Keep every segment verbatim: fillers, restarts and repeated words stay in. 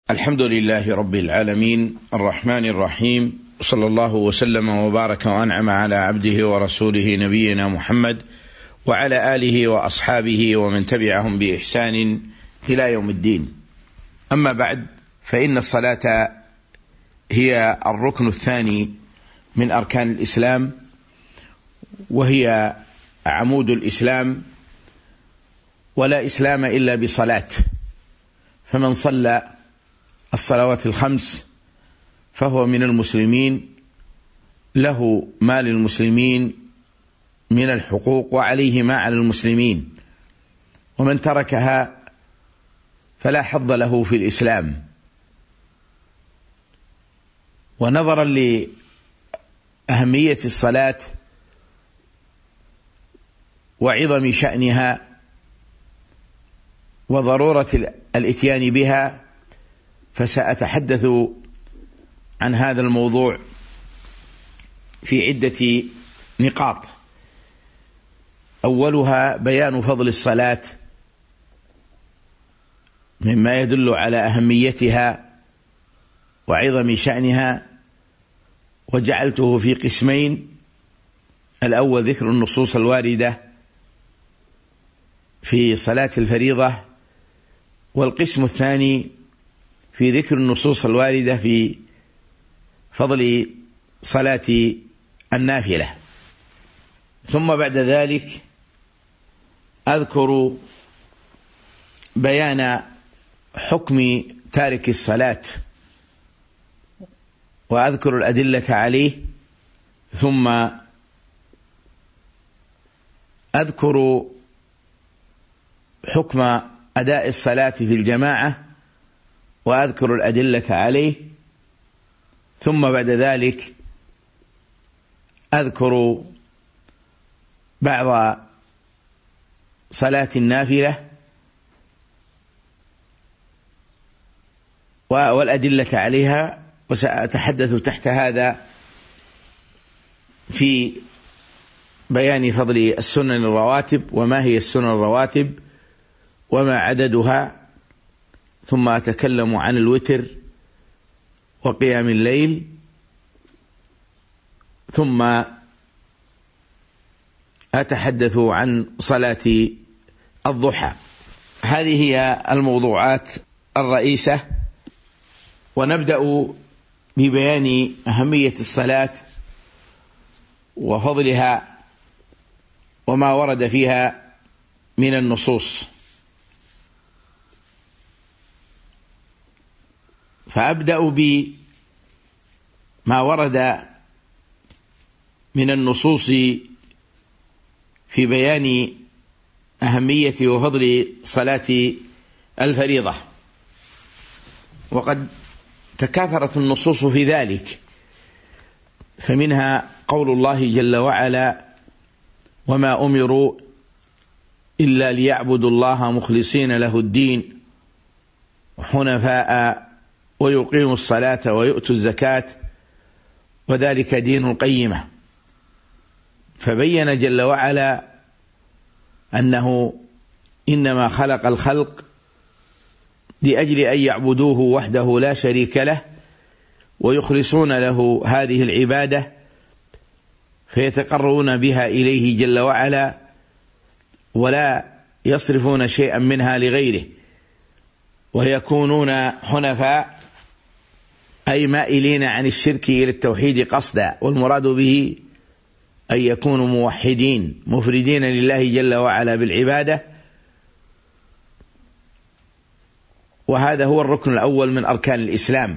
الحمد لله رب العالمين الرحمن الرحيم، صلى الله وسلم وبارك وأنعم على عبده ورسوله نبينا محمد وعلى آله وأصحابه ومن تبعهم بإحسان إلى يوم الدين. أما بعد، فإن الصلاة هي الركن الثاني من أركان الإسلام، وهي عمود الإسلام، ولا إسلام إلا بصلاة. فمن صلى الصلوات الخمس فهو من المسلمين، له ما للمسلمين من الحقوق وعليه ما على المسلمين، ومن تركها فلا حظ له في الإسلام. ونظرا لأهمية الصلاة وعظم شأنها وضرورة الإتيان بها، فسأتحدث عن هذا الموضوع في عدة نقاط. أولها بيان فضل الصلاة مما يدل على أهميتها وعظم شأنها، وجعلته في قسمين: الأول ذكر النصوص الواردة في صلاة الفريضة، والقسم الثاني في ذكر النصوص الواردة في فضل صلاة النافلة. ثم بعد ذلك أذكر بيان حكم تارك الصلاة، وأذكر الأدلة عليه، ثم أذكر حكم أداء الصلاة في الجماعة، وأذكر الأدلة عليه، ثم بعد ذلك أذكر بعض صلاة النافلة والأدلة عليها، وسأتحدث تحت هذا في بيان فضل السنن الرواتب، وما هي السنن الرواتب وما عددها، ثم أتكلم عن الوتر وقيام الليل، ثم أتحدث عن صلاة الضحى. هذه هي الموضوعات الرئيسة، ونبدأ ببيان أهمية الصلاة وفضلها وما ورد فيها من النصوص. فأبدأ بما ورد من النصوص في بيان أهمية وفضل صلاة الفريضة، وقد تكاثرت النصوص في ذلك. فمنها قول الله جل وعلا: وما أمروا إلا ليعبدوا الله مخلصين له الدين حنفاء ويقيموا الصلاة ويؤتوا الزكاة وذلك دين القيمة. فبين جل وعلا أنه إنما خلق الخلق لأجل أن يعبدوه وحده لا شريك له، ويخلصون له هذه العبادة، فيتقربون بها إليه جل وعلا، ولا يصرفون شيئا منها لغيره، ويكونون حنفاء أي مائلين عن الشرك إلى التوحيد قصدا، والمراد به أن يكونوا موحدين مفردين لله جل وعلا بالعبادة. وهذا هو الركن الأول من أركان الإسلام.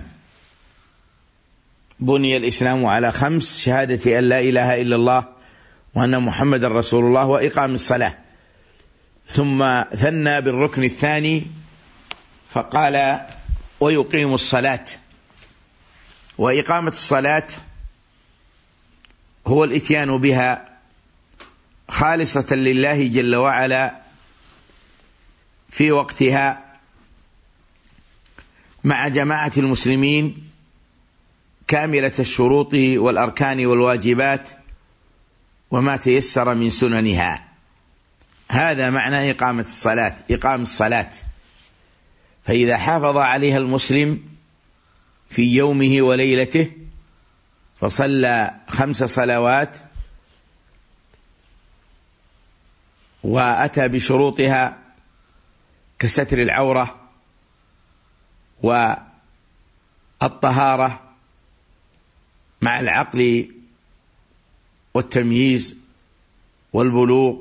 بني الإسلام على خمس: شهادة أن لا إله إلا الله وأن محمد رسول الله، وإقام الصلاة. ثم ثنى بالركن الثاني فقال: ويقيم الصلاة. وإقامة الصلاة هو الإتيان بها خالصة لله جل وعلا في وقتها مع جماعة المسلمين كاملة الشروط والأركان والواجبات وما تيسر من سننها. هذا معنى إقامة الصلاة، إقام الصلاة. فإذا حافظ عليها المسلم في يومه وليلته فصلى خمس صلوات وأتى بشروطها كستر العورة والطهارة مع العقل والتمييز والبلوغ،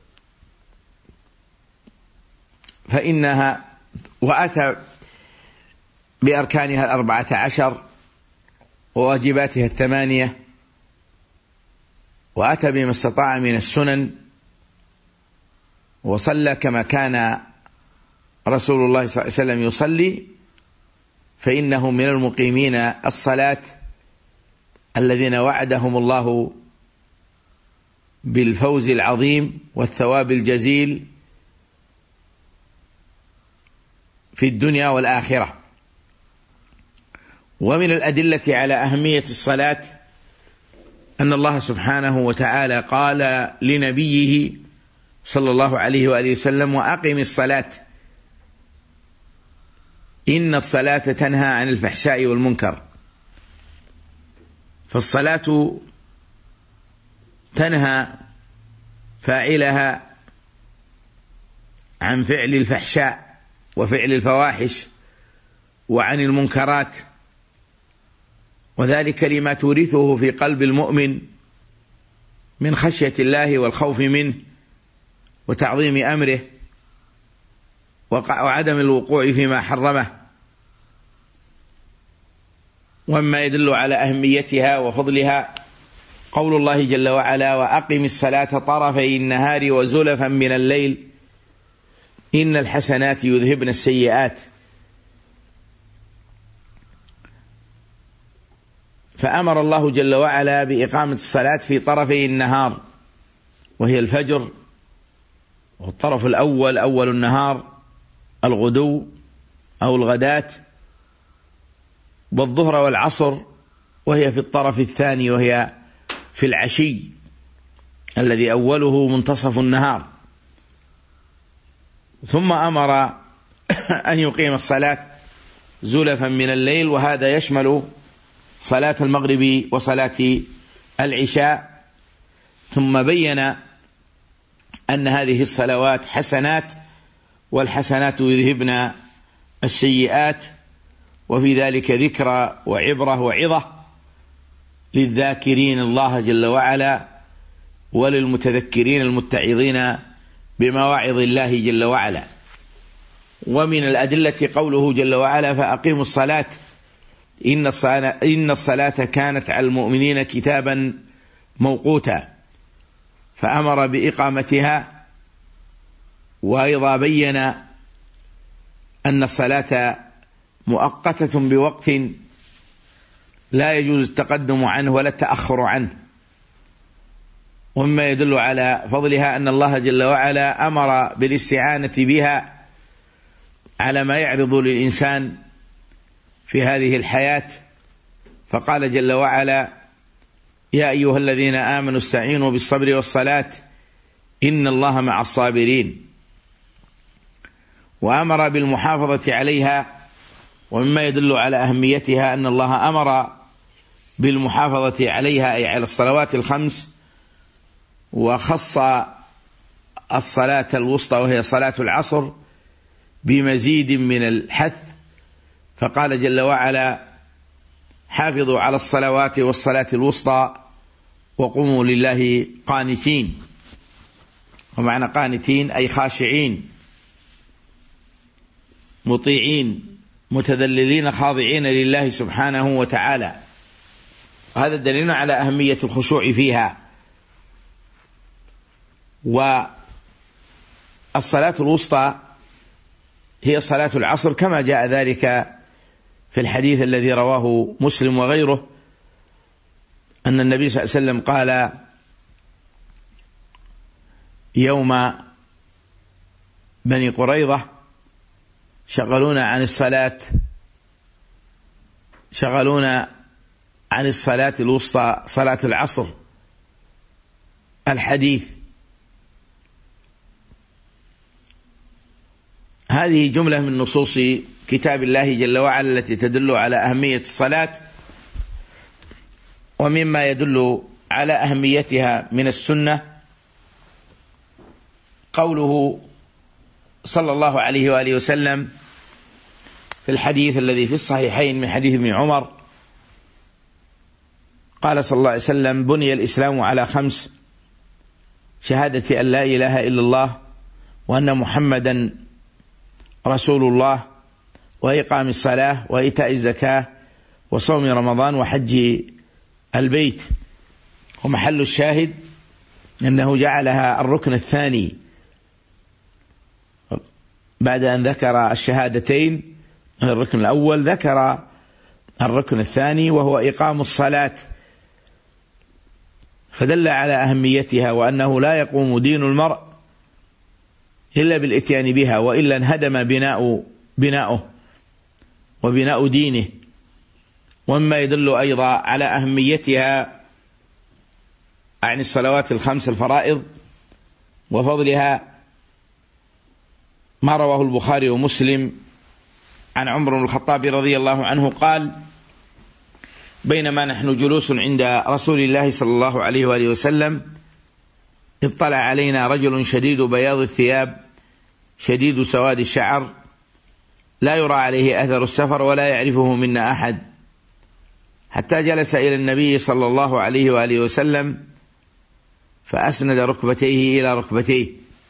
فإنها وأتى بأركانها الأربعة عشر وواجباتها الثمانية، وأتى بما استطاع من السنن، وصلى كما كان رسول الله صلى الله عليه وسلم يصلي، فإنه من المقيمين الصلاة الذين وعدهم الله بالفوز العظيم والثواب الجزيل في الدنيا والآخرة. ومن الأدلة على أهمية الصلاة أن الله سبحانه وتعالى قال لنبيه صلى الله عليه وآله وسلم: وأقم الصلاة إن الصلاة تنهى عن الفحشاء والمنكر. فالصلاة تنهى فاعلها عن فعل الفحشاء وفعل الفواحش وعن المنكرات، وذلك لما تورثه في قلب المؤمن من خشية الله والخوف منه وتعظيم أمره وعدم الوقوع فيما حرمه. وما يدل على أهميتها وفضلها قول الله جل وعلا: وأقم الصلاة طرفي النهار وزلفا من الليل إن الحسنات يذهبن السيئات. فأمر الله جل وعلا بإقامة الصلاة في طرفي النهار، وهي الفجر، والطرف الأول أول النهار الغدو أو الغداة، والظهر والعصر وهي في الطرف الثاني وهي في العشي الذي أوله منتصف النهار. ثم أمر أن يقيم الصلاة زلفا من الليل، وهذا يشمل صلاة المغرب وصلاة العشاء. ثم بين أن هذه الصلوات حسنات، والحسنات يذهبن السيئات، وفي ذلك ذكرى وعبرة وعظة للذاكرين الله جل وعلا وللمتذكرين المتعظين بمواعظ الله جل وعلا. ومن الأدلة قوله جل وعلا: فأقيموا الصلاة إن الصلاة, إن الصلاة كانت على المؤمنين كتابا موقوتا، فأمر بإقامتها، وأيضا بين أن الصلاة مؤقتة بوقت لا يجوز التقدم عنه ولا التأخر عنه. ومما يدل على فضلها أن الله جل وعلا أمر بالاستعانة بها على ما يعرض للإنسان في هذه الحياة، فقال جل وعلا: يا أيها الذين آمنوا استعينوا بالصبر والصلاة إن الله مع الصابرين. وأمر بالمحافظة عليها. ومما يدل على أهميتها أن الله أمر بالمحافظة عليها أي على الصلوات الخمس، وخص الصلاة الوسطى وهي صلاة العصر بمزيد من الحث، فقال جل وعلا: حافظوا على الصلوات والصلاة الوسطى وقوموا لله قانتين. ومعنى قانتين أي خاشعين مطيعين متذللين خاضعين لله سبحانه وتعالى. وهذا دليل على أهمية الخشوع فيها. والصلاة الوسطى هي صلاة العصر كما جاء ذلك في الحديث الذي رواه مسلم وغيره، أن النبي صلى الله عليه وسلم قال يوم بني قريظة: شغلونا عن الصلاة شغلونا عن الصلاة الوسطى صلاة العصر. الحديث هذه جملة من نصوص كتاب الله جل وعلا التي تدل على أهمية الصلاة. ومما يدل على أهميتها من السنة قوله صلى الله عليه وآله وسلم في الحديث الذي في الصحيحين من حديث ابن عمر قال صلى الله عليه وسلم: بني الإسلام على خمس: شهادة أن لا إله إلا الله وأن محمدا رسول الله، وإقام الصلاة، وإيتاء الزكاة، وصوم رمضان، وحج البيت. ومحل الشاهد أنه جعلها الركن الثاني بعد أن ذكر الشهادتين. الركن الأول ذكر الركن الثاني وهو إقام الصلاة، فدل على أهميتها وأنه لا يقوم دين المرء إلا بالإتيان بها، وإلا انهدم بناء بناؤه وبناء دينه. ومما يدل أيضا على أهميتها عن الصلوات الخمس الفرائض وفضلها ما رواه البخاري ومسلم عن عمر بن الخطاب رضي الله عنه قال: بينما نحن جلوس عند رسول الله صلى الله عليه وآله وسلم اطلع علينا رجل شديد بياض الثياب شديد سواد الشعر لا يرى عليه أثر السفر ولا يعرفه منا أحد، حتى جلس إلى النبي صلى الله عليه وآله وسلم فأسند ركبتيه إلى ركبتيه،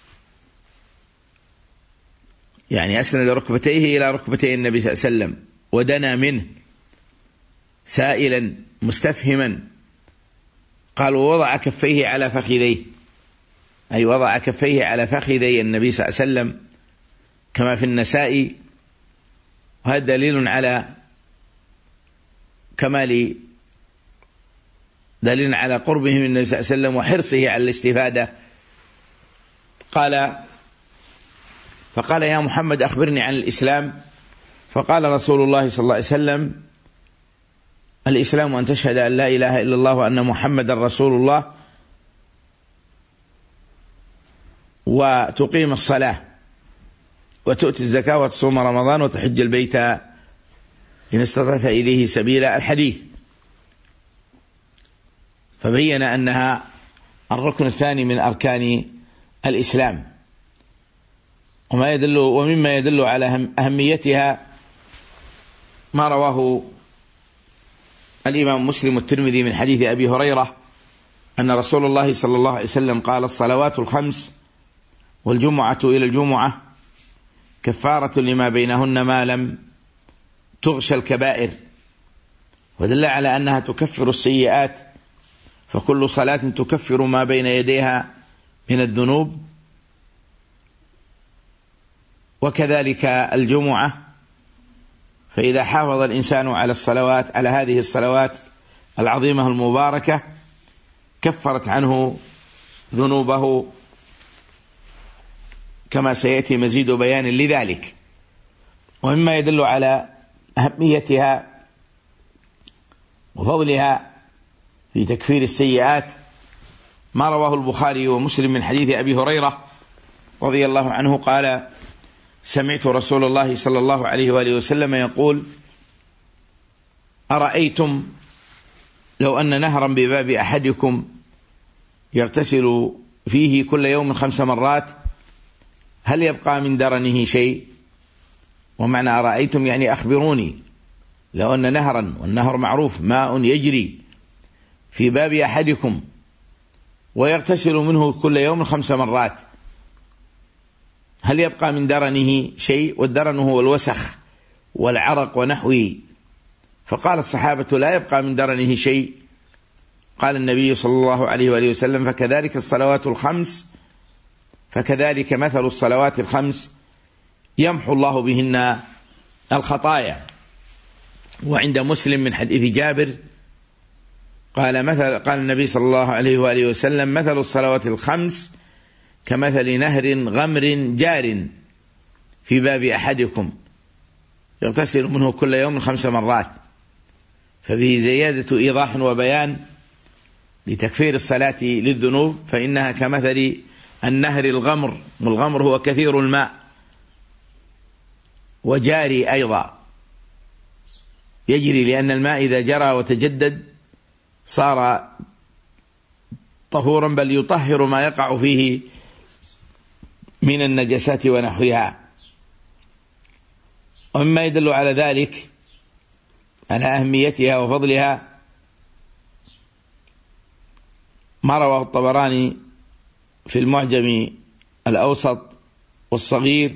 يعني أسند ركبتيه إلى ركبتي النبي صلى الله عليه وسلم، ودنا منه سائلا مستفهما. قال: ووضع كفيه على فخذيه، أي وضع كفيه على فخذي النبي صلى الله عليه وسلم كما في النسائي. وهذا دليل على كمال دليل على قربه من النبي صلى الله عليه وسلم وحرصه على الاستفادة. قال فقال: يا محمد أخبرني عن الإسلام. فقال رسول الله صلى الله عليه وسلم: الإسلام أن تشهد أن لا إله إلا الله وأن محمد رسول الله، وتقيم الصلاة، وتؤتي الزكاة، وتصوم رمضان، وتحج البيت إن استطعت إليه سبيلا. الحديث. فبين أنها الركن الثاني من أركان الإسلام. وما يدل ومما يدل على أهميتها ما رواه الإمام مسلم والترمذي من حديث أبي هريرة أن رسول الله صلى الله عليه وسلم قال: الصلوات الخمس والجمعة إلى الجمعة كفارة لما بينهن ما لم تغش الكبائر. ودل على أنها تكفر السيئات، فكل صلاة تكفر ما بين يديها من الذنوب، وكذلك الجمعة. فإذا حافظ الإنسان على الصلوات على هذه الصلوات العظيمة المباركة كفرت عنه ذنوبه، كما سيأتي مزيد بيان لذلك. ومما يدل على أهميتها وفضلها في تكفير السيئات ما رواه البخاري ومسلم من حديث أبي هريرة رضي الله عنه قال: سمعت رسول الله صلى الله عليه وآله وسلم يقول: أرأيتم لو أن نهرا بباب أحدكم يغتسل فيه كل يوم خمس مرات هل يبقى من درنه شيء؟ ومعنى أرأيتم يعني أخبروني. لو أن نهرا، والنهر معروف ماء يجري في باب أحدكم ويغتسل منه كل يوم خمس مرات هل يبقى من درنه شيء؟ والدرن هو الوسخ والعرق ونحوه. فقال الصحابة: لا يبقى من درنه شيء. قال النبي صلى الله عليه وآله وسلم: فكذلك الصلوات الخمس فكذلك مثل الصلوات الخمس يمحو الله بهن الخطايا. وعند مسلم من حديث جابر قال مثل قال النبي صلى الله عليه وآله وسلم: مثل الصلوات الخمس كمثل نهر غمر جار في باب أحدكم يغتسل منه كل يوم خمس مرات. ففيه زيادة إيضاح وبيان لتكفير الصلاة للذنوب، فإنها كمثل النهر الغمر، والغمر هو كثير الماء، وجاري أيضا، يجري لأن الماء إذا جرى وتجدد صار طهورا، بل يطهر ما يقع فيه من النجاسات ونحوها. ومما يدل على ذلك على أهميتها وفضلها ما رواه الطبراني في المعجم الأوسط والصغير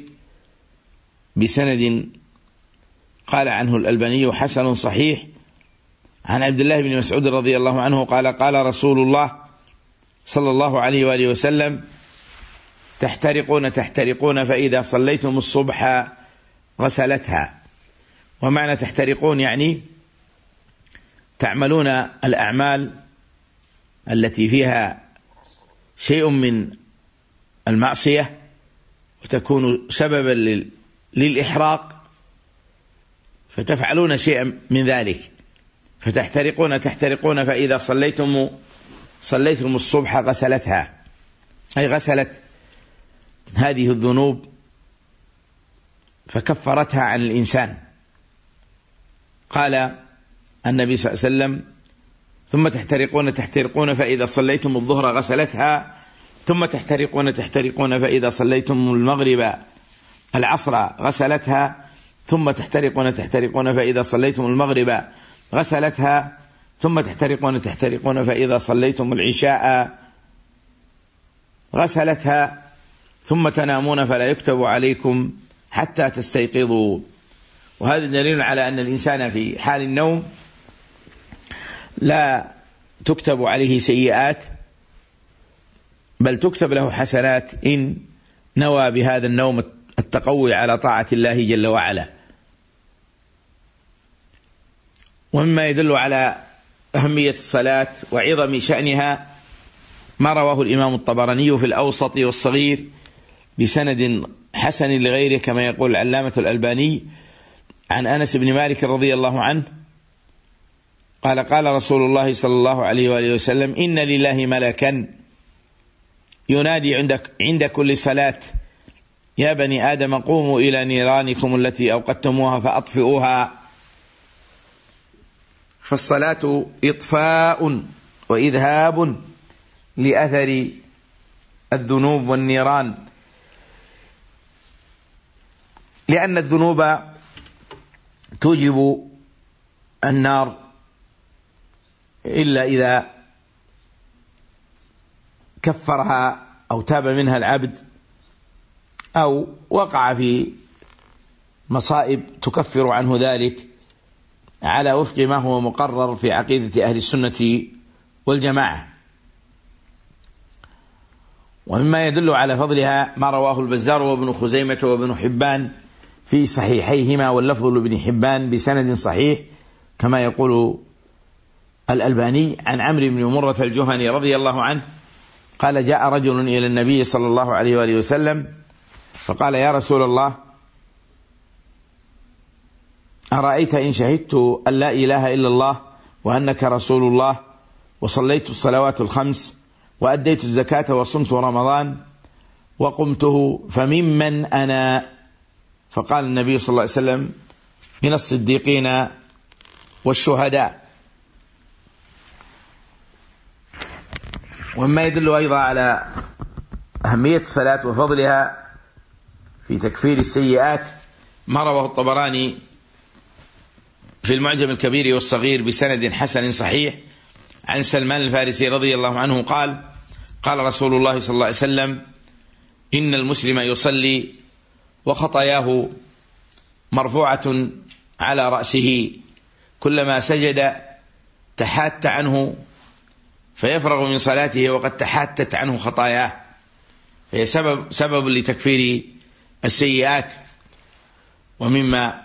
بسند قال عنه الألباني حسن صحيح، عن عبد الله بن مسعود رضي الله عنه قال قال رسول الله صلى الله عليه وآله وسلم: تحترقون تحترقون فإذا صليتم الصبح غسلتها. ومعنى تحترقون يعني تعملون الأعمال التي فيها شيء من المعصية وتكون سببا للإحراق، فتفعلون شيئا من ذلك، فتحترقون تحترقون فإذا صليتم صليتم الصبح غسلتها، أي غسلت هذه الذنوب فكفرتها عن الإنسان. قال النبي صلى الله عليه وسلم: ثم تحترقون تحترقون فإذا صليتم الظهر غسلتها، ثم تحترقون تحترقون فإذا صليتم المغرب العصر غسلتها، ثم تحترقون تحترقون فإذا صليتم المغرب غسلتها، ثم تحترقون تحترقون فإذا صليتم العشاء غسلتها، ثم تنامون فلا يكتب عليكم حتى تستيقظوا. وهذا دليل على أن الإنسان في حال النوم لا تكتب عليه سيئات، بل تكتب له حسنات إن نوى بهذا النوم التقوي على طاعة الله جل وعلا. ومما يدل على أهمية الصلاة وعظم شأنها ما رواه الإمام الطبراني في الأوسط والصغير بسند حسن لغيره كما يقول العلامة الألباني، عن أنس بن مالك رضي الله عنه قال قال رسول الله صلى الله عليه وآله وسلم: إن لله ملكا ينادي عندك عند كل صلاة: يا بني آدم قوموا إلى نيرانكم التي أوقدتموها فأطفئوها. فالصلاة إطفاء وإذهاب لأثر الذنوب والنيران، لأن الذنوب توجب النار إلا إذا كفرها أو تاب منها العبد أو وقع في مصائب تكفر عنه ذلك على وفق ما هو مقرر في عقيدة أهل السنة والجماعة. ومما يدل على فضلها ما رواه البزار وابن خزيمة وابن حبان في صحيحيهما، واللفظ لابن حبان بسند صحيح كما يقول الألباني، عن عمرو بن مرة الجهني رضي الله عنه قال: جاء رجل إلى النبي صلى الله عليه وآله وسلم فقال: يا رسول الله، أرأيت إن شهدت أن لا إله إلا الله وأنك رسول الله وصليت الصلوات الخمس وأديت الزكاة وصمت رمضان وقمته فممن أنا؟ فقال النبي صلى الله عليه وسلم: من الصديقين والشهداء. وما يدل أيضا على أهمية الصلاة وفضلها في تكفير السيئات ما رواه الطبراني في المعجم الكبير والصغير بسند حسن صحيح عن سلمان الفارسي رضي الله عنه قال: قال رسول الله صلى الله عليه وسلم: إن المسلم يصلي وخطاياه مرفوعة على رأسه، كلما سجد تحات عنه فيفرغ من صلاته وقد تحاتت عنه خطاياه، فهي سبب, سبب لتكفير السيئات. ومما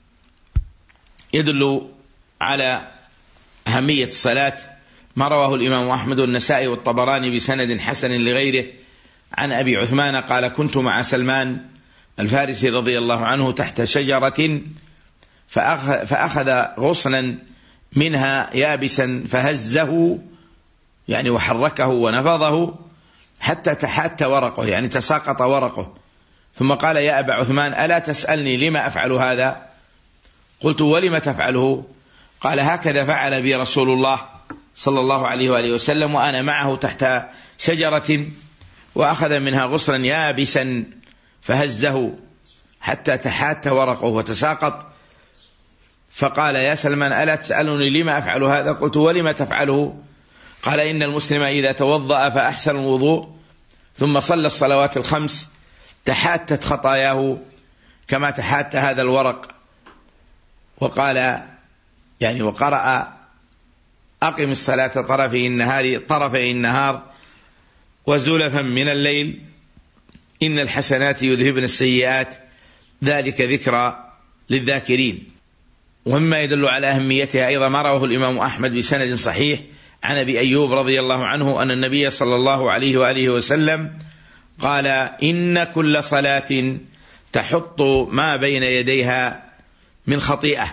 يدل على أهمية الصلاة ما رواه الإمام أحمد والنسائي والطبراني بسند حسن لغيره عن أبي عثمان قال: كنت مع سلمان الفارسي رضي الله عنه تحت شجرة فأخذ, فأخذ غصنا منها يابسا فهزه يعني وحركه ونفضه حتى تحات ورقه، يعني تساقط ورقه، ثم قال يا أبا عثمان ألا تسألني لما أفعل هذا؟ قلت ولم تفعله؟ قال هكذا فعل بي رسول الله صلى الله عليه وآله وسلم وأنا معه تحت شجرة، وأخذ منها غصرا يابسا فهزه حتى تحات ورقه وتساقط، فقال يا سلمان ألا تسألني لما أفعل هذا؟ قلت ولم تفعله؟ قال إن المسلم إذا توضأ فأحسن الوضوء ثم صلى الصلوات الخمس تحاتت خطاياه كما تحات هذا الورق. وقال يعني وقرأ أقم الصلاة طرفي النهار طرفي النهار وزلفا من الليل إن الحسنات يذهبن السيئات ذلك ذكرى للذاكرين. ومما يدل على أهميتها أيضا ما رواه الإمام أحمد بسند صحيح عن أبي أيوب رضي الله عنه أن النبي صلى الله عليه وآله وسلم قال إن كل صلاة تحط ما بين يديها من خطيئة.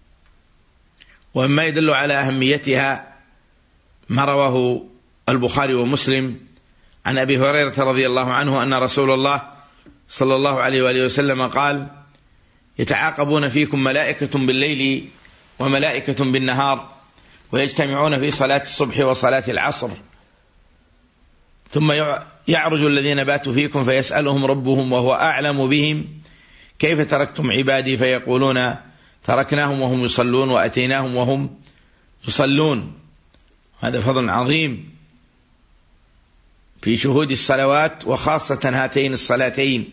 ومما يدل على أهميتها ما رواه البخاري ومسلم عن أبي هريرة رضي الله عنه أن رسول الله صلى الله عليه وآله وسلم قال يتعاقبون فيكم ملائكة بالليل وملائكة بالنهار ويجتمعون في صلاة الصبح وصلاة العصر، ثم يعرج الذين باتوا فيكم فيسألهم ربهم وهو أعلم بهم كيف تركتم عبادي فيقولون تركناهم وهم يصلون وأتيناهم وهم يصلون. هذا فضل عظيم في شهود الصلوات وخاصة هاتين الصلاتين.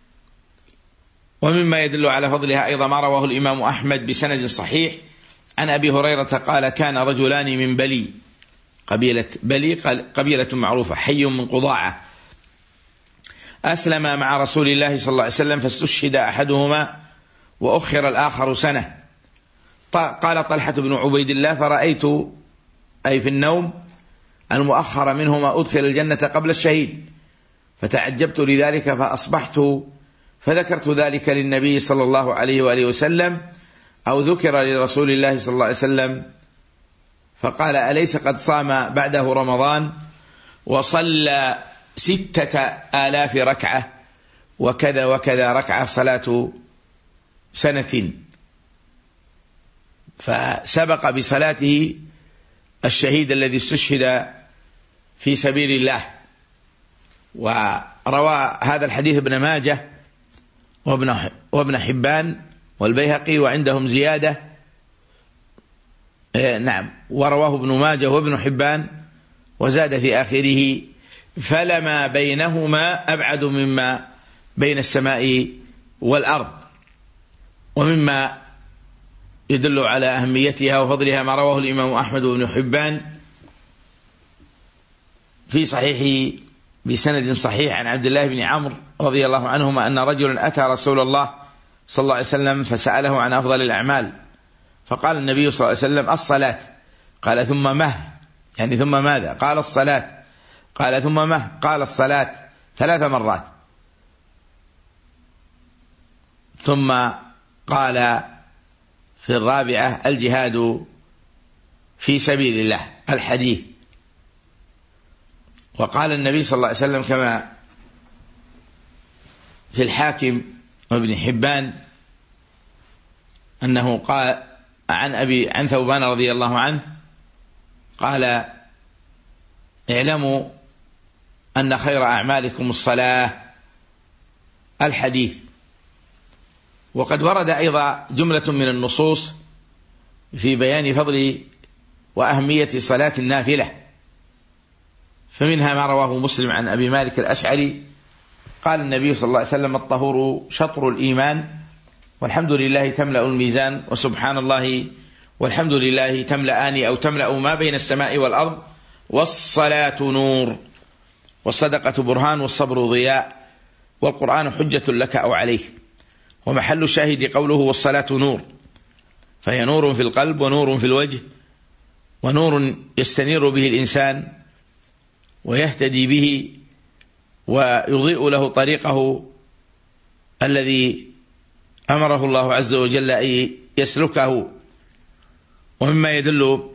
ومما يدل على فضلها أيضا ما رواه الإمام أحمد بسند صحيح عن أبي هريرة قال كان رجلان من بلي، قبيلة بلي قبيلة معروفة حي من قضاعة، أسلم مع رسول الله صلى الله عليه وسلم فاستشهد أحدهما وأخر الآخر سنة. قال طلحة بن عبيد الله فرأيت أي في النوم المؤخر منهما أدخل الجنة قبل الشهيد، فتعجبت لذلك فأصبحت فذكرت ذلك للنبي صلى الله عليه وآله وسلم أو ذكر لرسول الله صلى الله عليه وسلم فقال أليس قد صام بعده رمضان وصلى ستة آلاف ركعة وكذا وكذا ركعة صلاة سنة، فسبق بصلاته الشهيد الذي استشهد في سبيل الله. وروى هذا الحديث ابن ماجه وابن وابن حبان والبيهقي وعندهم زيادة آه نعم ورواه ابن ماجه وابن حبان وزاد في آخره فلما بينهما أبعد مما بين السماء والأرض. ومما يدل على أهميتها وفضلها ما رواه الإمام أحمد وابن حبان في صحيحه بسند صحيح عن عبد الله بن عمرو رضي الله عنهما أن رجلا أتى رسول الله صلى الله عليه وسلم فسأله عن أفضل الأعمال، فقال النبي صلى الله عليه وسلم الصلاة، قال ثم مه يعني ثم ماذا؟ قال الصلاة، قال ثم مه قال الصلاة ثلاث مرات، ثم قال في الرابعة الجهاد في سبيل الله الحديث. وقال النبي صلى الله عليه وسلم كما في الحاكم وابن حبان أنه قال عن أبي عن ثوبان رضي الله عنه قال اعلموا أن خير أعمالكم الصلاة الحديث. وقد ورد أيضا جملة من النصوص في بيان فضل وأهمية صلاة النافلة، فمنها ما رواه مسلم عن أبي مالك الأشعري قال النبي صلى الله عليه وسلم الطهور شطر الإيمان والحمد لله تملأ الميزان وسبحان الله والحمد لله تملأان أو تملأ ما بين السماء والأرض والصلاة نور والصدقة برهان والصبر ضياء والقرآن حجة لك أو عليك. ومحل الشاهد قوله والصلاة نور، فهي نور في القلب ونور في الوجه ونور يستنير به الإنسان ويهتدي به ويضيء له طريقه الذي أمره الله عز وجل أن يسلكه. ومما يدل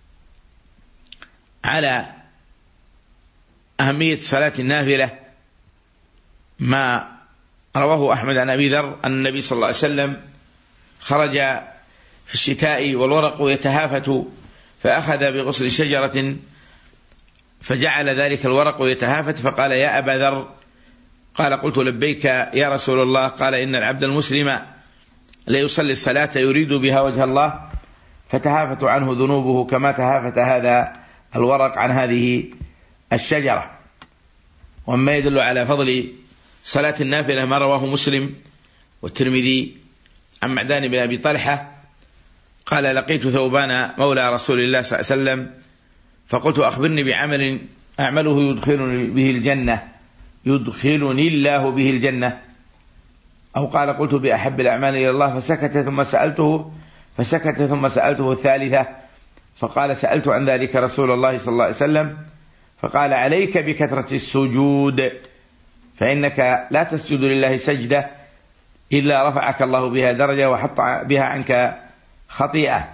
على أهمية صلاة النافلة ما رواه أحمد عن أبي ذر أن النبي صلى الله عليه وسلم خرج في الشتاء والورق يتهافت فأخذ بغصن شجرة فجعل ذلك الورق يتهافت فقال يا أبا ذر، قال قلت لبيك يا رسول الله، قال إن العبد المسلم ليصلي الصلاة يريد بها وجه الله فتهافت عنه ذنوبه كما تهافت هذا الورق عن هذه الشجرة. وما يدل على فضل صلاة النافلة ما رواه مسلم والترمذي عن معدان بن أبي طلحة قال لقيت ثوبان مولى رسول الله صلى الله عليه وسلم فقلت أخبرني بعمل أعمله يدخلني به الجنة يدخلني الله به الجنة، أو قال قلت بأحب الأعمال إلى الله، فسكت ثم سألته فسكت ثم سألته الثالثة فقال سألت عن ذلك رسول الله صلى الله عليه وسلم فقال عليك بكثرة السجود فإنك لا تسجد لله سجدة إلا رفعك الله بها درجة وحط بها عنك خطيئة.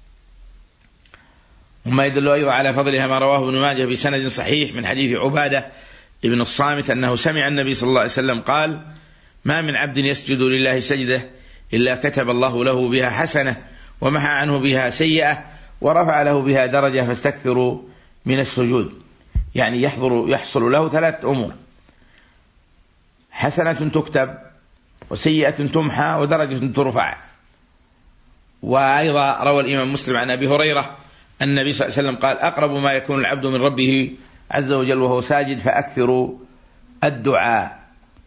وما يدل أيضا على فضلها ما رواه ابن ماجه بسند صحيح من حديث عبادة ابن الصامت أنه سمع النبي صلى الله عليه وسلم قال ما من عبد يسجد لله سجدة إلا كتب الله له بها حسنة ومحى عنه بها سيئة ورفع له بها درجة، فاستكثروا من السجود. يعني يحضر يحصل له ثلاث أمور: حسنة تكتب وسيئة تمحى ودرجة ترفع. وأيضا روى الإمام مسلم عن أبي هريرة أن النبي صلى الله عليه وسلم قال أقرب ما يكون العبد من ربه عز وجل وهو ساجد فأكثروا الدعاء.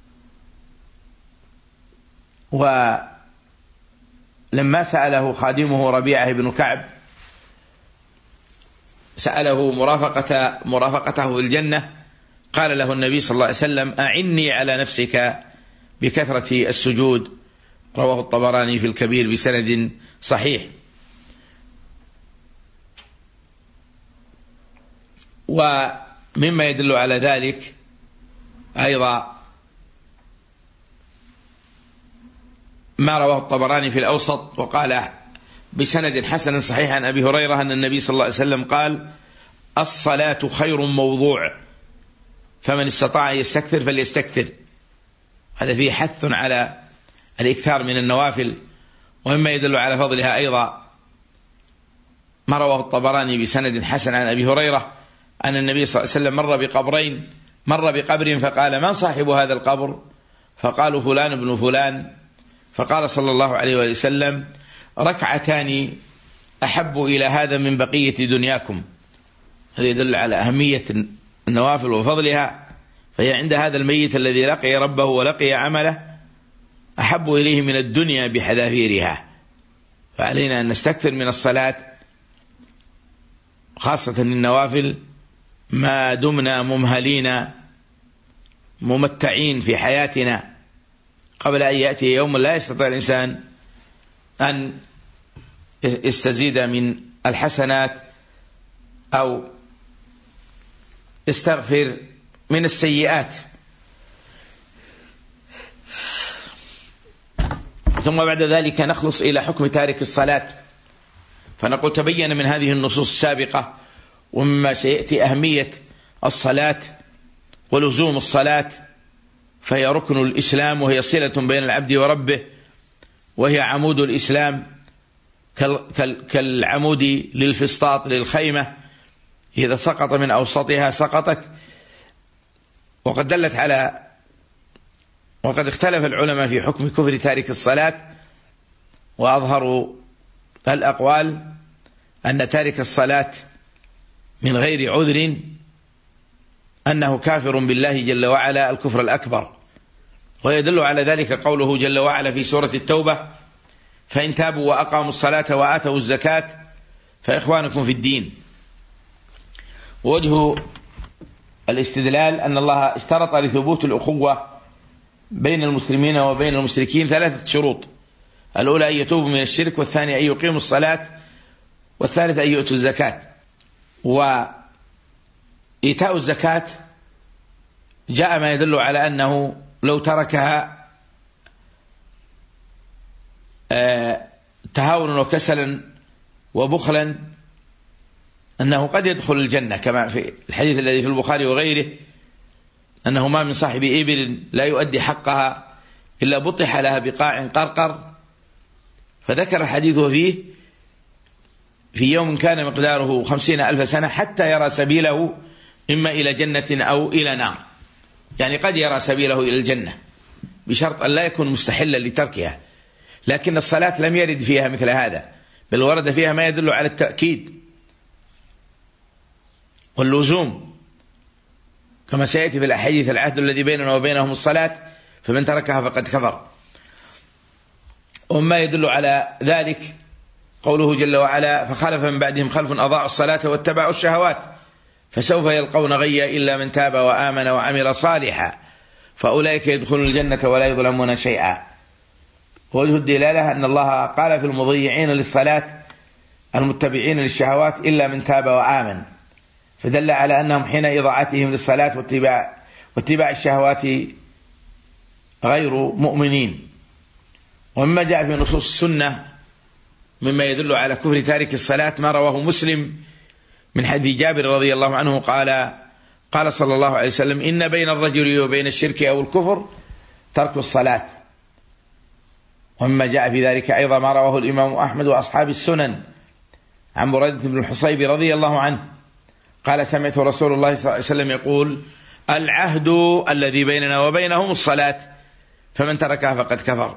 ولما سأله خادمه ربيعة بن كعب سأله مرافقة مرافقته في الجنة قال له النبي صلى الله عليه وسلم أعني على نفسك بكثرة السجود، رواه الطبراني في الكبير بسند صحيح. ومما يدل على ذلك أيضا ما رواه الطبراني في الأوسط وقال بسند حسن صحيح عن أبي هريرة أن النبي صلى الله عليه وسلم قال الصلاة خير موضوع فمن استطاع يستكثر فليستكثر. هذا فيه حث على الإكثار من النوافل. ومما يدل على فضلها أيضا ما رواه الطبراني بسند حسن عن أبي هريرة أن النبي صلى الله عليه وسلم مر بقبرين مر بقبر فقال من صاحب هذا القبر؟ فقالوا فلان ابن فلان. فقال صلى الله عليه وسلم ركعتان أحب إلى هذا من بقية دنياكم. هذا يدل على أهمية النوافل وفضلها. فهي عند هذا الميت الذي لقي ربه ولقي عمله أحب إليه من الدنيا بحذافيرها. فعلينا أن نستكثر من الصلاة خاصة النوافل ما دمنا ممهلين ممتعين في حياتنا قبل أن يأتي يوم لا يستطيع الإنسان أن يستزيد من الحسنات أو يستغفر من السيئات. ثم بعد ذلك نخلص إلى حكم تارك الصلاة. فنقول تبين من هذه النصوص السابقة ومما سيأتي أهمية الصلاة ولزوم الصلاة، فهي ركن الإسلام وهي صلة بين العبد وربه، وهي عمود الإسلام كالعمود للفسطاط للخيمة، إذا سقط من أوسطها سقطت. وقد دلت على وقد اختلف العلماء في حكم كفر تارك الصلاة، وأظهروا الأقوال أن تارك الصلاة من غير عذر أنه كافر بالله جل وعلا الكفر الأكبر. ويدل على ذلك قوله جل وعلا في سورة التوبة فإن تابوا وأقاموا الصلاة وآتوا الزكاة فإخوانكم في الدين. ووجه الاستدلال أن الله اشترط لثبوت الأخوة بين المسلمين وبين المشركين ثلاثة شروط: الأولى أن يتوبوا من الشرك، والثانية أن يقيموا الصلاة، والثالثة أن يؤتوا الزكاة. وإيتاء الزكاة جاء ما يدل على أنه لو تركها تهاونا وكسلا وبخلا أنه قد يدخل الجنة، كما في الحديث الذي في البخاري وغيره أنه ما من صاحب إبل لا يؤدي حقها إلا بطح لها بقاع قرقر، فذكر الحديث فيه في يوم كان مقداره خمسين ألف سنة حتى يرى سبيله إما إلى جنة أو إلى نار، يعني قد يرى سبيله إلى الجنة بشرط أن لا يكون مستحلا لتركها. لكن الصلاة لم يرد فيها مثل هذا، بل ورد فيها ما يدل على التأكيد واللزوم، كما سيأتي في الأحاديث: العهد الذي بيننا وبينهم الصلاة فمن تركها فقد كفر. وما يدل على ذلك قوله جل وعلا: فخلف من بعدهم خلف أضاعوا الصلاة واتبعوا الشهوات فسوف يلقون غيا إلا من تاب وآمن وعمل صالحا فأولئك يدخلون الجنة ولا يظلمون شيئا. ووجه الدلالة أن الله قال في المضيعين للصلاة المتبعين للشهوات إلا من تاب وآمن، فدل على أنهم حين إضاعتهم للصلاة واتباع, واتباع الشهوات غير مؤمنين. ومما جاء في نصوص السنة مما يدل على كفر تارك الصلاة ما رواه مسلم من حديث جابر رضي الله عنه قال: قال صلى الله عليه وسلم: إن بين الرجل وبين الشرك أو الكفر ترك الصلاة. ومما جاء في ذلك أيضا ما رواه الإمام أحمد وأصحاب السنن عن بريدة بن الحصيب رضي الله عنه قال: سمعت رسول الله صلى الله عليه وسلم يقول: العهد الذي بيننا وبينهم الصلاة فمن تركها فقد كفر.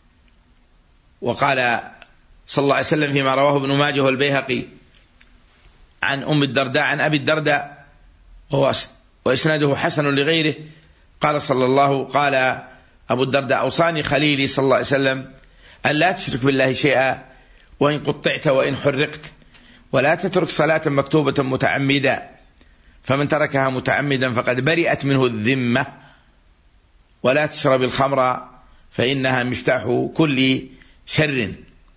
وقال صلى الله عليه وسلم فيما رواه ابن ماجه والبيهقي عن أم الدرداء عن أبي الدرداء وإسناده حسن لغيره، قال صلى الله قال أبو الدرداء: أوصاني خليلي صلى الله عليه وسلم أن لا تشرك بالله شيئا وإن قطعت وإن حرقت، ولا تترك صلاة مكتوبة متعمدا، فمن تركها متعمدا فقد برئت منه الذمة، ولا تشرب الخمر فإنها مفتاح كل شر.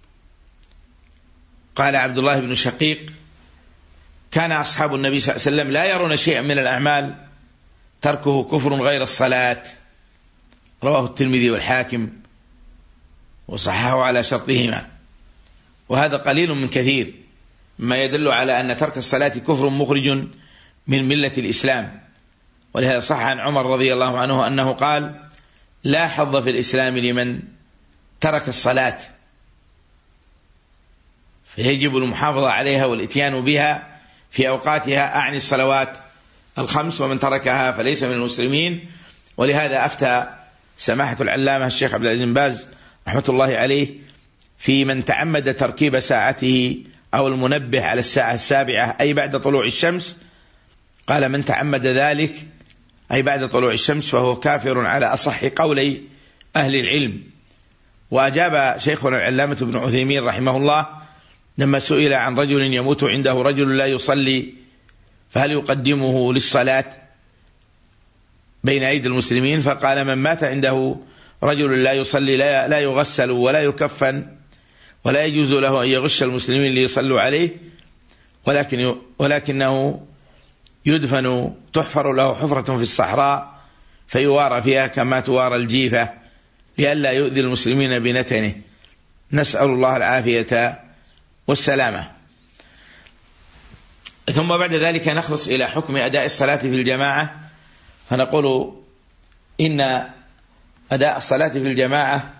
قال عبد الله بن شقيق: كان أصحاب النبي صلى الله عليه وسلم لا يرون شيئا من الأعمال تركه كفر غير الصلاة. رواه الترمذي والحاكم وصححه على شرطهما، وهذا قليل من كثير ما يدل على أن ترك الصلاة كفر مخرج من ملة الإسلام. ولهذا صح عن عمر رضي الله عنه أنه قال: لا حظ في الإسلام لمن ترك الصلاة، فيجب المحافظة عليها والإتيان بها في أوقاتها، أعني الصلوات الخمس، ومن تركها فليس من المسلمين. ولهذا أفتى سماحة العلامة الشيخ عبد العزيز بن باز رحمة الله عليه في من تعمد تركيب ساعته أو المنبه على الساعة السابعة أي بعد طلوع الشمس، قال: من تعمد ذلك أي بعد طلوع الشمس فهو كافر على أصح قولي أهل العلم. وأجاب شيخنا العلامة ابن عثيمين رحمه الله لما سئل عن رجل يموت عنده رجل لا يصلي فهل يقدمه للصلاة بين أيدي المسلمين، فقال: من مات عنده رجل لا يصلي لا, لا يغسل ولا يكفن ولا يجوز له أن يغش المسلمين ليصلوا عليه، ولكن ولكنه يدفن تحفر له حفرة في الصحراء فيوارى فيها كما توارى الجيفة لئلا يؤذي المسلمين بنتنه، نسأل الله العافية والسلامة. ثم بعد ذلك نخلص إلى حكم أداء الصلاة في الجماعة، فنقول إن أداء الصلاة في الجماعة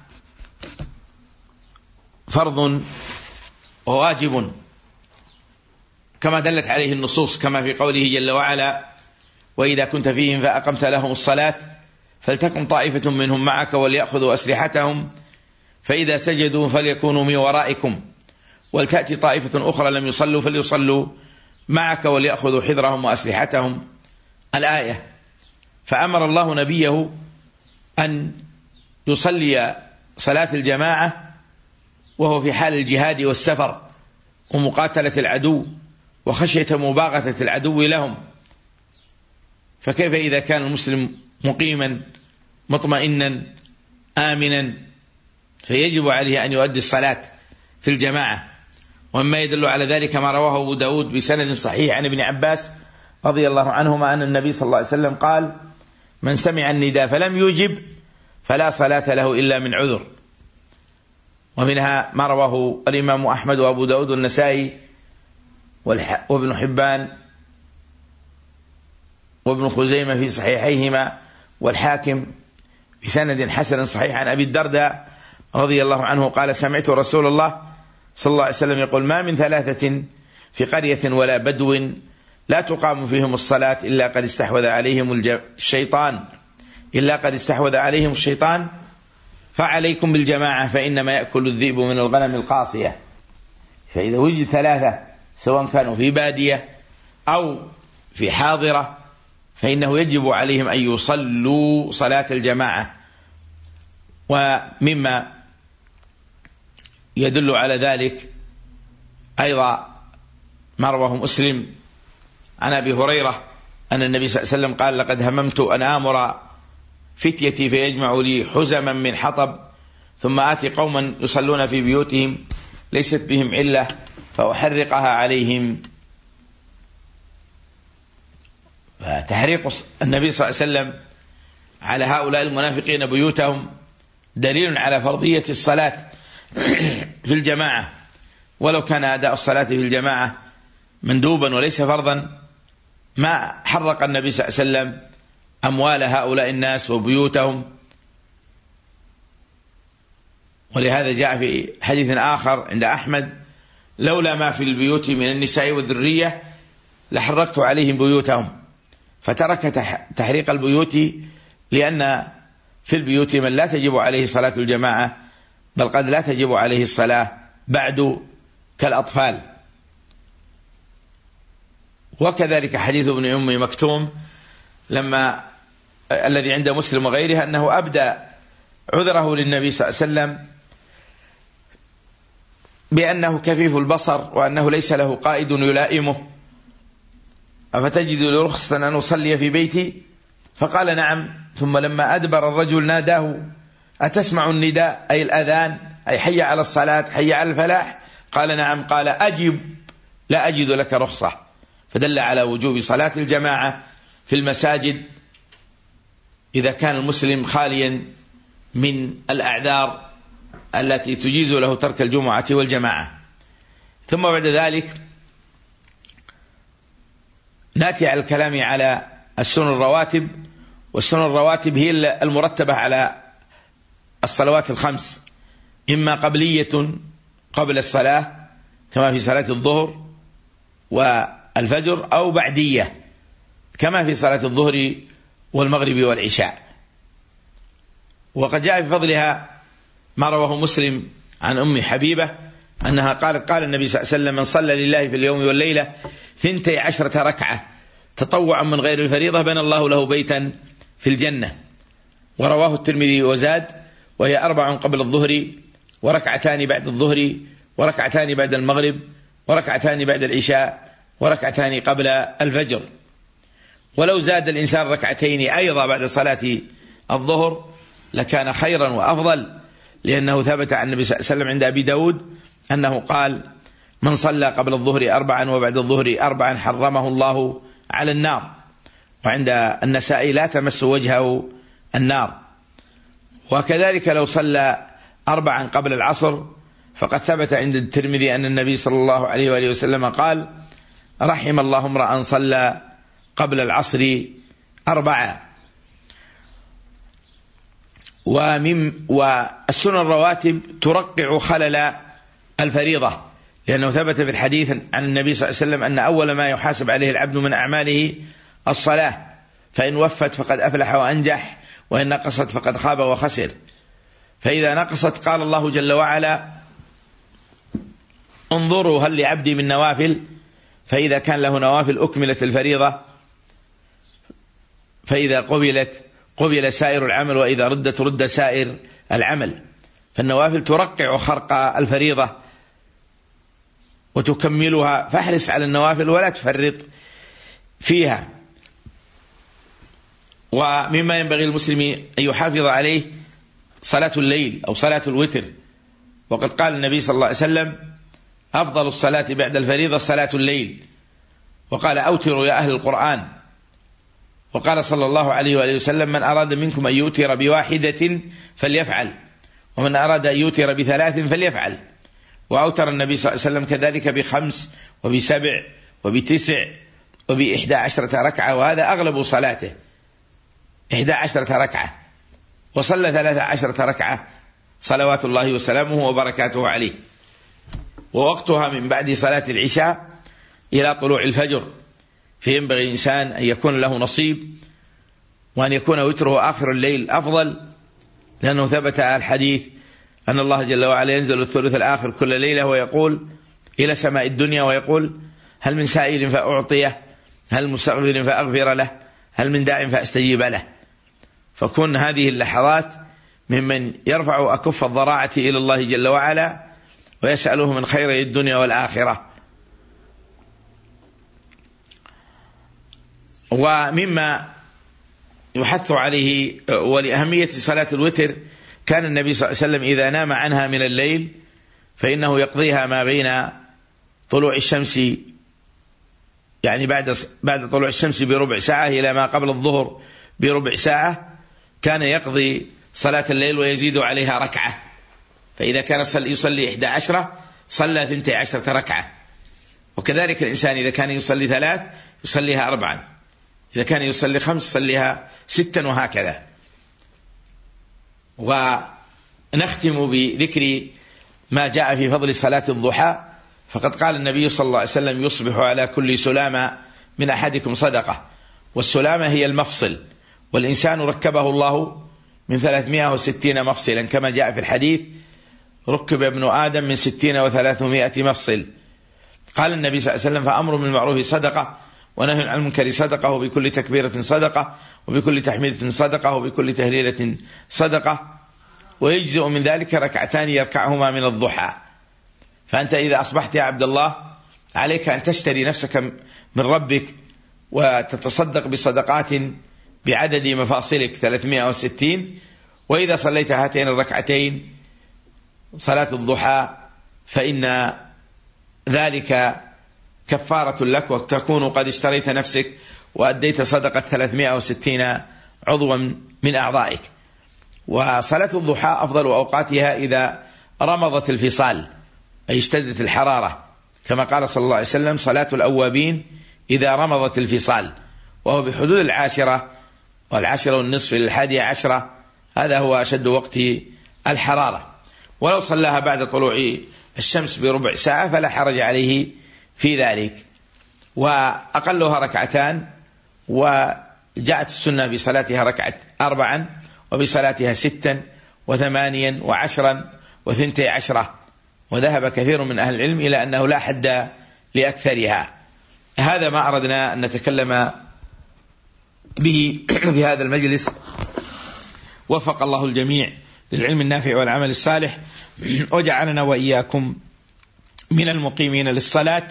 فرض وواجب كما دلت عليه النصوص، كما في قوله جل وعلا: وإذا كنت فيهم فأقمت لهم الصلاة فلتكن طائفة منهم معك وليأخذوا أسلحتهم فإذا سجدوا فليكونوا من ورائكم ولتأتي طائفة أخرى لم يصلوا فليصلوا معك وليأخذوا حذرهم وأسلحتهم. الآية. فأمر الله نبيه أن يصلي صلاة الجماعة وهو في حال الجهاد والسفر ومقاتلة العدو وخشية مباغتة العدو لهم، فكيف إذا كان المسلم مقيما مطمئنا آمنا، فيجب عليه أن يؤدي الصلاة في الجماعة. ومما يدل على ذلك ما رواه أبو داود بسند صحيح عن ابن عباس رضي الله عنهما أن النبي صلى الله عليه وسلم قال: من سمع النداء فلم يجب فلا صلاة له إلا من عذر. ومنها ما رواه الإمام أحمد وأبو داود والنسائي وابن حبان وابن خزيمة في صحيحيهما والحاكم بسند حسن صحيح عن أبي الدرداء رضي الله عنه قال سمعت رسول الله صلى الله عليه وسلم يقول ما من ثلاثة في قرية ولا بدو لا تقام فيهم الصلاة إلا قد استحوذ عليهم الشيطان إلا قد استحوذ عليهم الشيطان فعليكم بالجماعة فإنما يأكل الذئب من الغنم القاصية. فإذا وجد ثلاثة سواء كانوا في بادية أو في حاضرة فإنه يجب عليهم أن يصلوا صلاة الجماعة. ومما يدل على ذلك أيضا ما رواه مسلم عن أبي هريرة أن النبي صلى الله عليه وسلم قال لقد هممت أن آمر فتيتي فيجمع لي حزما من حطب ثم آتي قوما يصلون في بيوتهم ليست بهم علة فأحرقها عليهم. فتحريق النبي صلى الله عليه وسلم على هؤلاء المنافقين بيوتهم دليل على فرضية الصلاة في الجماعة، ولو كان أداء الصلاة في الجماعة مندوبا وليس فرضا ما حرق النبي صلى الله عليه وسلم أموال هؤلاء الناس وبيوتهم. ولهذا جاء في حديث آخر عند أحمد لولا ما في البيوت من النساء والذرية لحرقت عليهم بيوتهم. فترك تحريق البيوت لأن في البيوت من لا تجب عليه صلاة الجماعة بل قد لا تجب عليه الصلاة بعد كالأطفال. وكذلك حديث ابن أم مكتوم لما الذي عند مسلم وغيره أنه أبدى عذره للنبي صلى الله عليه وسلم بأنه كفيف البصر وأنه ليس له قائد يلائمه أفتجد لي رخصة أن أصلي في بيتي؟ فقال نعم. ثم لما أدبر الرجل ناداه أتسمع النداء أي الأذان أي حي على الصلاة حي على الفلاح؟ قال نعم. قال أجب لا أجد لك رخصة. فدل على وجوب صلاة الجماعة في المساجد إذا كان المسلم خاليا من الأعذار التي تجيز له ترك الجمعة والجماعة. ثم بعد ذلك نأتي على الكلام على السنن الرواتب. والسنن الرواتب هي المرتبة على الصلوات الخمس، إما قبلية قبل الصلاة كما في صلاة الظهر والفجر، أو بعدية كما في صلاة الظهر والمغرب والعشاء. وقد جاء في فضلها ما رواه مسلم عن أم حبيبة أنها قالت قال النبي صلى الله عليه وسلم من صلى لله في اليوم والليلة ثنتي عشرة ركعة تطوعا من غير الفريضة بنى الله له بيتا في الجنة. ورواه الترمذي وزاد وهي أربع قبل الظهر وركعتان بعد الظهر وركعتان بعد المغرب وركعتان بعد العشاء وركعتان قبل الفجر. ولو زاد الإنسان ركعتين أيضا بعد صلاة الظهر لكان خيرا وأفضل، لأنه ثبت عن النبي صلى الله عليه وسلم عند أبي داود أنه قال من صلى قبل الظهر أربعا وبعد الظهر أربعا حرمه الله على النار. وعند النسائي لا تمس وجهه النار. وكذلك لو صلى أربعا قبل العصر فقد ثبت عند الترمذي أن النبي صلى الله عليه وآله وسلم قال رحم الله امرأ صلى قبل العصر أربعة. ومن والسنن الرواتب ترقع خلل الفريضة، لأنه ثبت في الحديث عن النبي صلى الله عليه وسلم أن أول ما يحاسب عليه العبد من أعماله الصلاة، فإن وفت فقد أفلح وأنجح وإن نقصت فقد خاب وخسر. فإذا نقصت قال الله جل وعلا انظروا هل لعبدي من نوافل، فإذا كان له نوافل أكملت الفريضة، فإذا قبلت قبل سائر العمل، وإذا ردت رد سائر العمل. فالنوافل ترقع خرق الفريضة وتكملها، فاحرص على النوافل ولا تفرط فيها. ومما ينبغي المسلم أن يحافظ عليه صلاة الليل أو صلاة الوتر. وقد قال النبي صلى الله عليه وسلم أفضل الصلاة بعد الفريضة صلاة الليل، وقال أوتروا يا أهل القرآن. وقال صلى الله عليه وآله وسلم من أراد منكم أن يوتر بواحدة فليفعل، ومن أراد أن يوتر بثلاث فليفعل. وأوتر النبي صلى الله عليه وسلم كذلك بخمس وبسبع وبتسع وبإحدى عشرة ركعة، وهذا أغلب صلاته إحدى عشرة ركعة. وصلى ثلاث عشرة ركعة صلوات الله وسلامه وبركاته عليه، ووقتها من بعد صلاة العشاء إلى طلوع الفجر، فينبغي الإنسان أن يكون له نصيب، وأن يكون وتره آخر الليل أفضل، لأنه ثبت الحديث أن الله جل وعلا ينزل الثلث الآخر كل ليلة ويقول إلى سماء الدنيا ويقول هل من سائل فأعطيه، هل مستغفر فأغفر له، هل من داع فأستجيب له. فكن هذه اللحظات ممن يرفع أكف الضراعة إلى الله جل وعلا ويسأله من خير الدنيا والآخرة. ومما يحث عليه ولأهمية صلاة الوتر، كان النبي صلى الله عليه وسلم إذا نام عنها من الليل فإنه يقضيها ما بين طلوع الشمس، يعني بعد بعد طلوع الشمس بربع ساعة إلى ما قبل الظهر بربع ساعة، كان يقضي صلاة الليل ويزيد عليها ركعة. فإذا كان يصلي إحدى عشرة صلى ثنتي عشرة ركعة. وكذلك الإنسان إذا كان يصلي ثلاث يصليها أربعا، إذا كان يصلي خمس يصليها ستا، وهكذا. ونختم بذكر ما جاء في فضل صلاة الضحى، فقد قال النبي صلى الله عليه وسلم يصبح على كل سلامة من أحدكم صدقة، والسلامة هي المفصل، والإنسان ركبه الله من ثلاثمائة وستين مفصلا كما جاء في الحديث ركب ابن آدم من ستين وثلاثمائة مفصل. قال النبي صلى الله عليه وسلم فأمر بالمعروف صدقة، ونهي عن المنكر صدقة، وبكل تكبيرة صدقة، وبكل تحميدة صدقة، وبكل تهليلة صدقة، ويجزئ من ذلك ركعتان يركعهما من الضحى. فأنت إذا أصبحت يا عبد الله عليك أن تشتري نفسك من ربك وتتصدق بصدقات بعدد مفاصلك ثلاثمائة وستين، وإذا صليت هاتين الركعتين صلاة الضحى فإن ذلك كفارة لك، وتكون قد اشتريت نفسك وأديت صدقة ثلاثمائة وستين عضوا من أعضائك. وصلاة الضحى أفضل أوقاتها إذا رمضت الفصال، أي اشتدت الحرارة، كما قال صلى الله عليه وسلم صلاة الأوابين إذا رمضت الفصال، وهو بحدود العاشرة والعاشرة والنصف للحادية عشرة، هذا هو أشد وقت الحرارة. ولو صلاها بعد طلوع الشمس بربع ساعة فلا حرج عليه في ذلك. وأقلها ركعتان، وجاءت السنة بصلاتها ركعة أربعا، وبصلاتها ستا وثمانيا وعشرا وثنتي عشرة، وذهب كثير من أهل العلم إلى أنه لا حد لأكثرها. هذا ما أردنا أن نتكلم به في هذا المجلس، وفق الله الجميع للعلم النافع والعمل الصالح، وجعلنا وإياكم من المقيمين للصلاة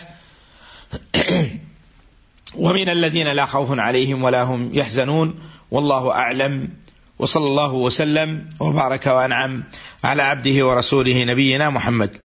ومن الذين لا خوف عليهم ولا هم يحزنون. والله أعلم، وصلى الله وسلم وبارك وأنعم على عبده ورسوله نبينا محمد.